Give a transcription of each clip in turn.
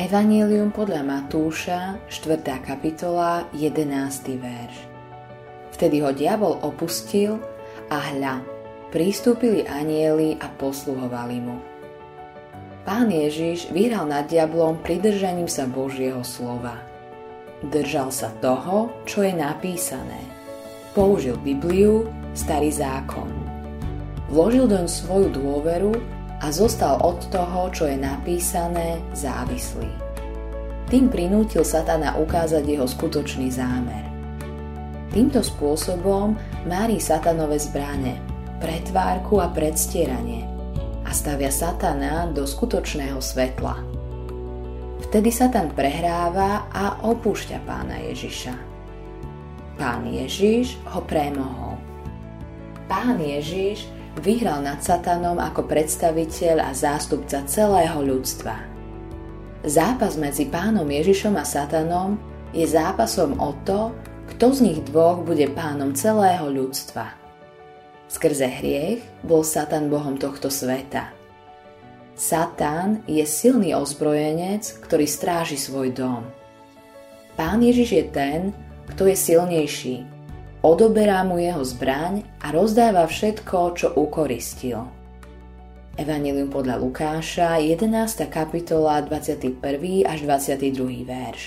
Evanjelium podľa Matúša, 4. kapitola, 11. verš. Vtedy ho diabol opustil a hľa, pristúpili anjeli a posluhovali mu. Pán Ježiš vyhral nad diablom pridržaním sa Božieho slova. Držal sa toho, čo je napísané. Použil Bibliu, Starý zákon. Vložil doň svoju dôveru a zostal od toho, čo je napísané, závislý. Tým prinútil Satana ukázať jeho skutočný zámer. Týmto spôsobom mári Satanove zbrane, pretvárku a predstieranie a stavia Satana do skutočného svetla. Vtedy Satan prehráva a opúšťa Pána Ježiša. Pán Ježiš ho premohol. Pán Ježiš vyhral nad Satanom ako predstaviteľ a zástupca celého ľudstva. Zápas medzi Pánom Ježišom a Satanom je zápasom o to, kto z nich dvoch bude pánom celého ľudstva. Skrze hriech bol Satan bohom tohto sveta. Satan je silný ozbrojenec, ktorý stráži svoj dom. Pán Ježiš je ten, kto je silnejší. Odoberá mu jeho zbraň a rozdáva všetko, čo ukoristil. Evanjelium podľa Lukáša, 11. kapitola, 21. až 22. verš.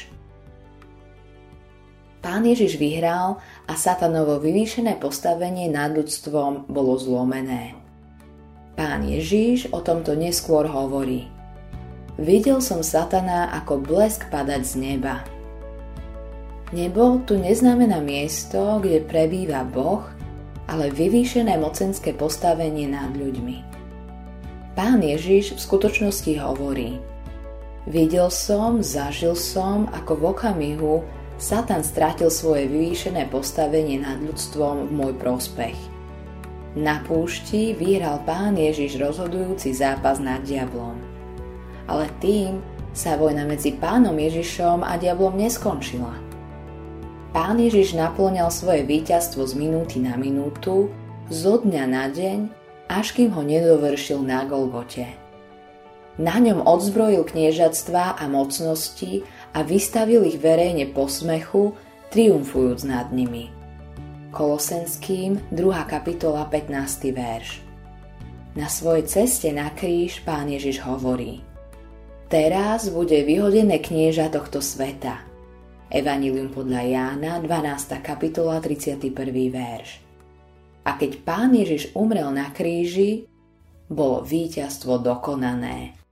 Pán Ježiš vyhral a Satanovo vyvýšené postavenie nad ľudstvom bolo zlomené. Pán Ježiš o tomto neskôr hovorí: Videl som Satana ako blesk padať z neba. Nebo tu neznamená miesto, kde prebýva Boh, ale vyvýšené mocenské postavenie nad ľuďmi. Pán Ježiš v skutočnosti hovorí: Videl som, zažil som, ako v okamihu Satan strátil svoje vyvýšené postavenie nad ľudstvom v môj prospech. Na púšti vyhral Pán Ježiš rozhodujúci zápas nad diablom. Ale tým sa vojna medzi Pánom Ježišom a diablom neskončila. Pán Ježiš naplňal svoje víťazstvo z minúty na minútu, zo dňa na deň, až kým ho nedovršil na Golgote. Na ňom odzbrojil kniežatstvá a mocnosti a vystavil ich verejne posmechu, triumfujúc nad nimi. Kolosenským, 2. kapitola, 15. verš. Na svojej ceste na kríž Pán Ježiš hovorí: Teraz bude vyhodené knieža tohto sveta. Evanjelium podľa Jána, 12. kapitola, 31. verš. A keď Pán Ježiš umrel na kríži, bolo víťazstvo dokonané.